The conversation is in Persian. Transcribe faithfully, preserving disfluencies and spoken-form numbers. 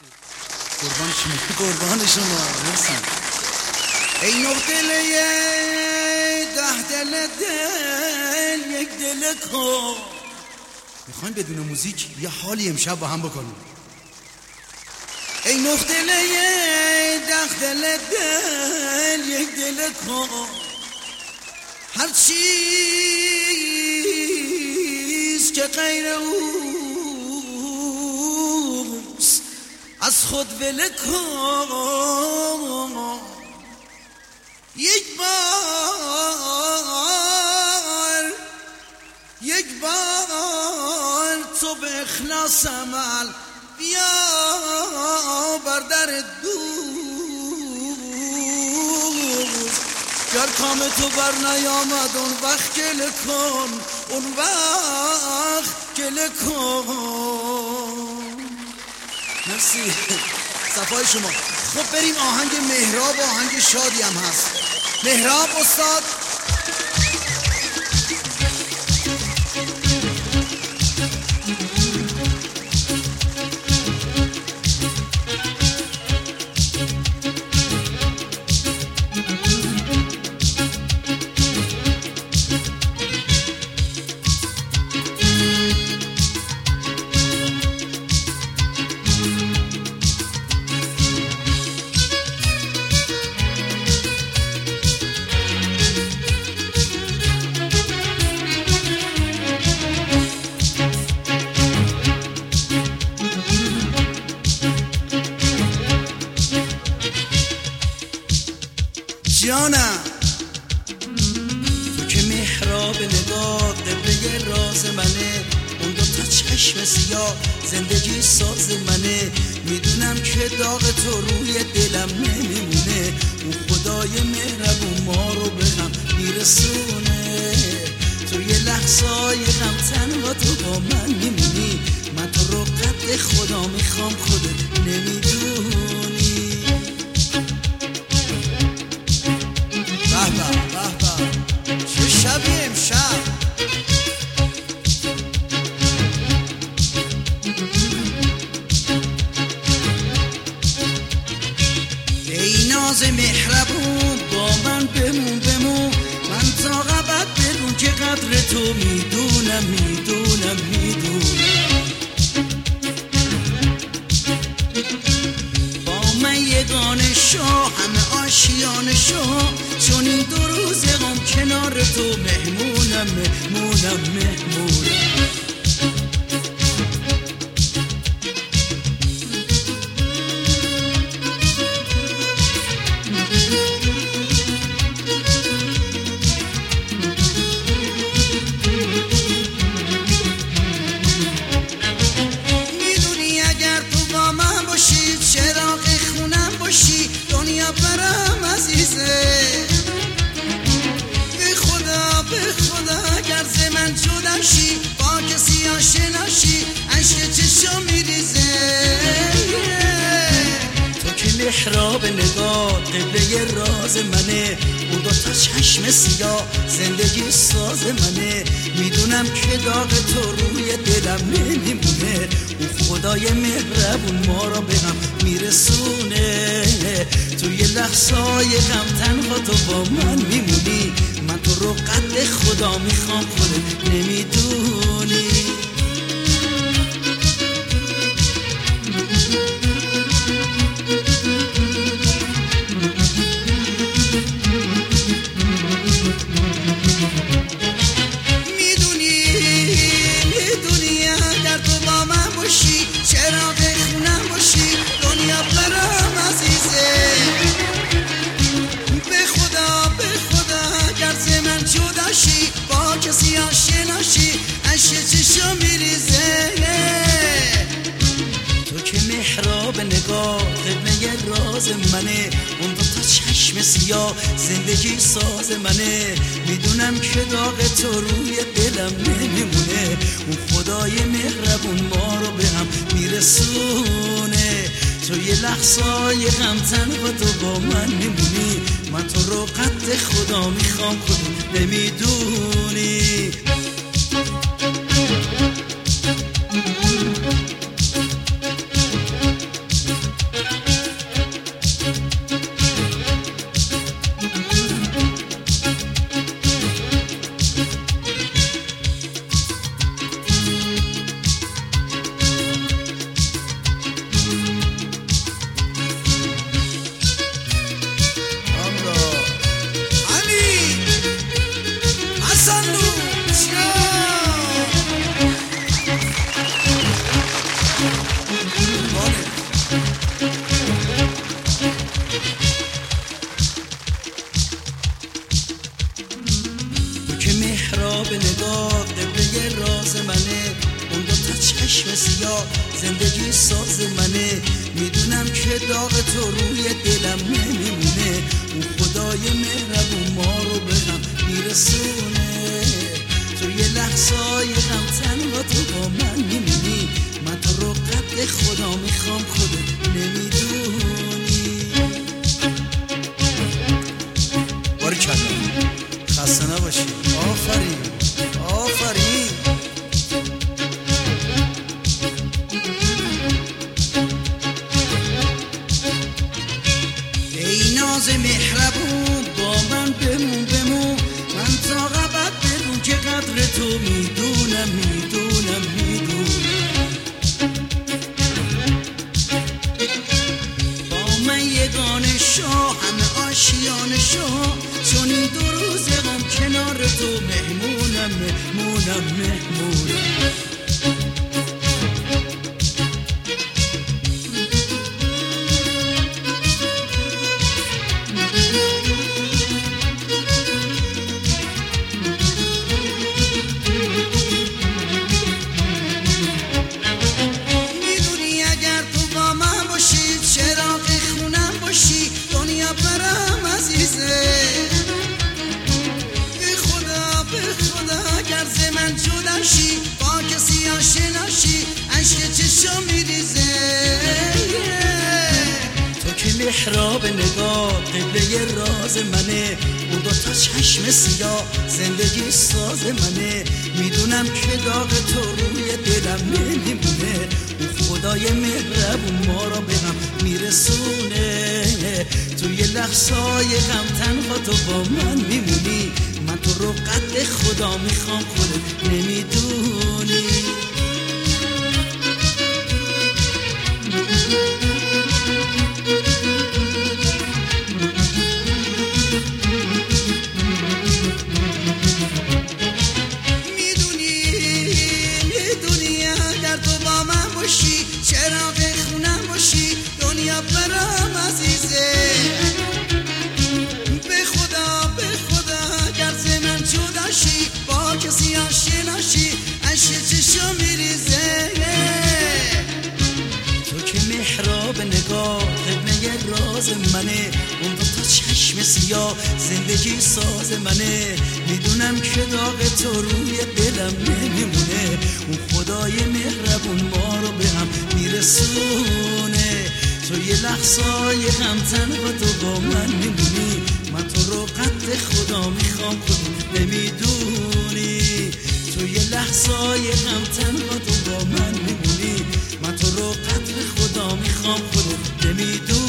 قربان شما قربان شما مرسی. ای نه دل ده دل دل یک دل کن. میخواین بدون موزیک یه حالی امشب با هم بکنیم. ای نه دل ده دل دل یک دل کن. هر چیز که غیر اوست از خود ول کن. یک بار یک بار تو به اخلاص عمل بیا بر در دوست. گر کام تو بر نیامد اون وقت گله کن، اون وقت گله کن. مرسی صفای شما. خب بریم آهنگ مهراب و آهنگ شادی هم هست. مهراب استاد. جانم تو که محراب نگاه قبله راز منه، اون دو تا چشم سیاه زندگی ساز منه. میدونم که داغ تو روی دلم نمیمونه، اون خدای مهربون ما رو به هم میرسونه. تو یه لحظای غم تنها تو با من میمونی، من تو رو قد خدا میخوام خودت نمیدونی. به به به چه شبی امشب. ای ناز مهربون با من بمون بمون، من تا ابد بدون که قدر تو میدونم میدونم میدونم. با من یگانه شاه همه آشیان شاه، چون این دو روز غم کنار تو مهمونم مهمونم مهمونم. میدونی اگر تو با من باشی چراغ خونم باشی دنیا برام عزیزه. به خدا به خدا اگر ز من جدا شی با کسی آشنا شی عشق چشم میریزه. تو که محراب نگاه قبله راز منه، اون دو تا چشم سیاه زندگی ساز منه. میدونم که داغ تو روی دلم نمیمونه، اون خدای مهربون ما را به هم میرسونه. تو یه لحظای غم تنها تو با من میمونی، من تو رو قد خدا میخوام خودت نمیدونی. میدونی میدونی اگر تو با من باشی چراغ خونم باشی دنیا برام عزیزه. به خدا به خدا اگر ز من جدا شی با کسی آشنا شی عشق چشم میریزه. تو که محراب نگاه قبله راز منه، اون دو تا چشم سیاه زندگی ساز منه. میدونم که داغ تو روی دلم نمیمونه، اون خدای مهربون ما رو به هم میرسونه. تو یه لحظای غم تنها تو با من میمونی، من تو رو قد خدا میخوام خودت نمیدونی. میخوام خودت نمیدونی. باریکلا خسته نباشی. آفرین آفرین. ای ناز مهربون با من بمون بمون، من تا ابد بدون که قدر تو میدونم میدونم میدونم. با من یگانه شو همه آشیانه شو، چون این دو روز غم کنار تو مهمونم مهمونم مهمونم. برام عزیزه به خدا به خدا اگر ز من جدا شی، با کسی آشنا شی، عشق چشم میریزه. تو که محراب نگاه قبله راز منه، اون دو تا چشم سیاه زندگی ساز منه. میدونم که داغ تو روی دلم نمیمونه، اون خدای مهربون ما را به هم میرسونه. توی لحظای غم تنها تو با من میمونی، من تو رو قد خدا میخوام خودت نمیدونی. میدونی میدونی اگر تو با من باشی، چراغ خونم باشی، دنیا برام عزیزه. با کسی آشنا شی، عشق چشم میریزه. تو که محراب نگاه قبله راز منه، اون دو تا چشم سیاه زندگی ساز منه. میدونم که داغ تو روی دلم نمیمونه، اون خدای مهربون ما رو به هم میرسونه. تو یه لحظای غم تنها تو با من میمونی، من تو رو قد خدا میخوام خودت نمیدونی. تو یه لحظای غم تنها تو با من میمونی، من تو رو قد خدا میخوام خودت نمیدونی.